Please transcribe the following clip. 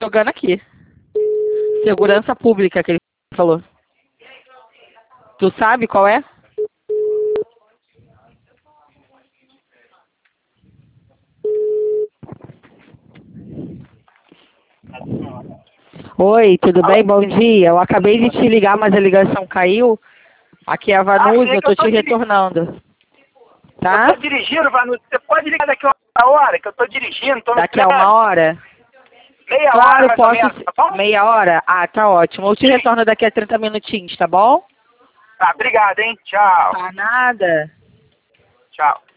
jogando aqui. Segurança pública que ele falou. Tu sabe qual é? Oi, tudo bem? Bom dia. Eu acabei de te ligar, mas a ligação caiu. Aqui é a Vanusa, eu tô te retornando. Tá? Eu tô dirigindo, Vanusa. Você pode ligar daqui a uma hora, que eu tô dirigindo. Tô Daqui a uma hora? Meia Claro, hora, mais ou posso. menos, tá bom? Meia hora? Ah, tá ótimo. Eu te retorno daqui a 30 minutinhos, tá bom? Tá, obrigado, hein? Tchau. Tá nada. Tchau.